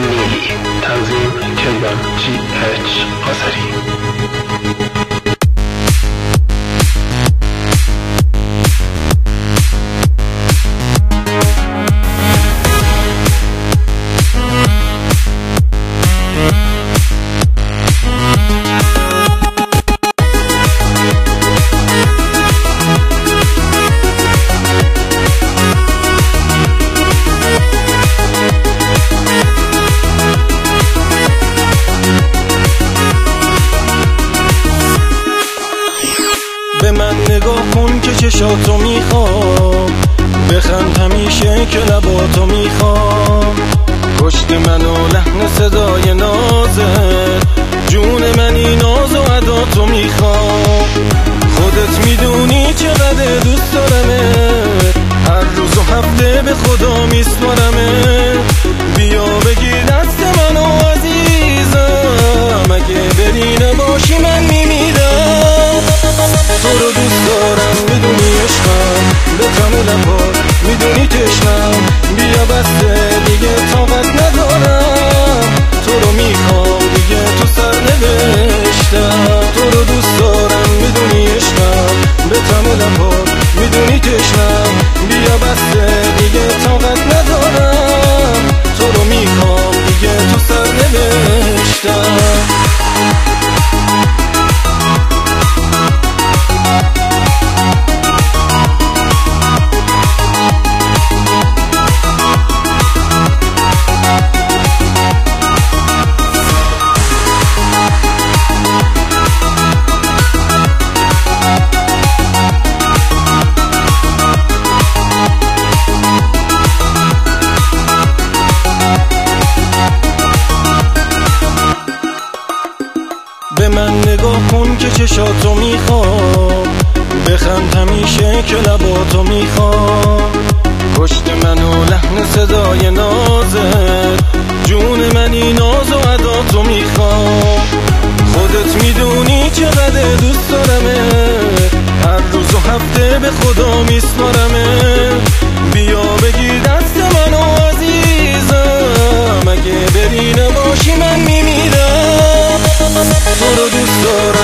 نیلی، تنظیم کیوان GH آذری. به من نگاه کن که چشاتو میخوام، بخند همیشه که لباتو میخوام. پشت من و لحن صدای نازت، جون من این ناز و عداتو میخوام. خودت میدونی چقدر دوست دارمت، هر روز و هفته به خدا میسپارمت. بیا بگیر دست منو عزیزم، اگه بری نباشی من میمیرم. تو رو دوست دارم میدونی عشقم، به تم لبات میدونی تشنم. بیا بسته دیگه طاقت ندارم، تو رو میخوام دیگه تو سر نوشتم. تو رو دوست دارم میدونی عشقم، به تم لبات میدونی تشنم. بیا بسته دیگه طاقت ندارم، تو رو میخوام دیگه تو سر نوشتم. به من نگاه کن که چشاتو میخوام، بخند همیشه که لباتو میخوام. پشت من و لحن صدای نازت، جون من این ناز و عداتو میخوام. خودت میدونی چقدر دوست دارمت، هر روز و هفته به خدا میسپارمت. بیا بگیر دست منو عزیزم، اگه بری نباشی من میمیرم. تو رو دوست دارم